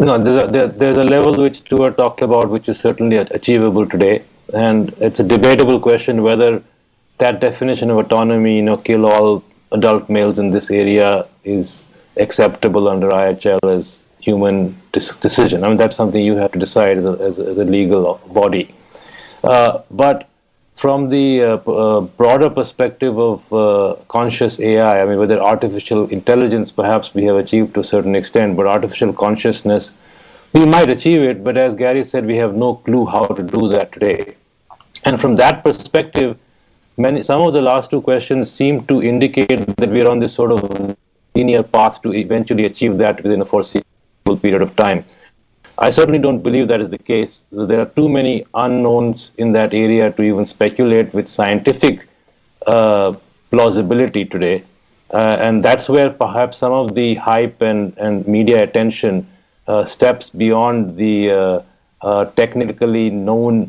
No, there's a level which Stuart talked about, which is certainly achievable today, and it's a debatable question whether that definition of autonomy, kill all adult males in this area, is acceptable under IHL as human decision. I mean, that's something you have to decide as a legal body. But from the broader perspective of conscious AI, I mean, whether artificial intelligence perhaps we have achieved to a certain extent, but artificial consciousness, we might achieve it, but as Gary said, we have no clue how to do that today. And from that perspective, some of the last two questions seem to indicate that we are on this sort of linear path to eventually achieve that within a foreseeable period of time. I certainly don't believe that is the case. There are too many unknowns in that area to even speculate with scientific plausibility today. And that's where perhaps some of the hype and media attention steps beyond the technically known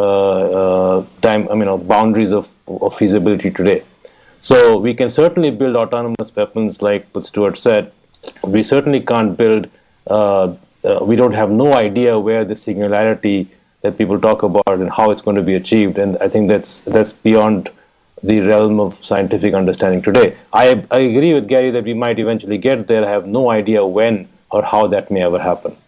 boundaries of feasibility today. So we can certainly build autonomous weapons, like what Stuart said. We certainly can't build. We don't have no idea where the singularity that people talk about and how it's going to be achieved. And I think that's beyond the realm of scientific understanding today. I agree with Gary that we might eventually get there. I have no idea when or how that may ever happen.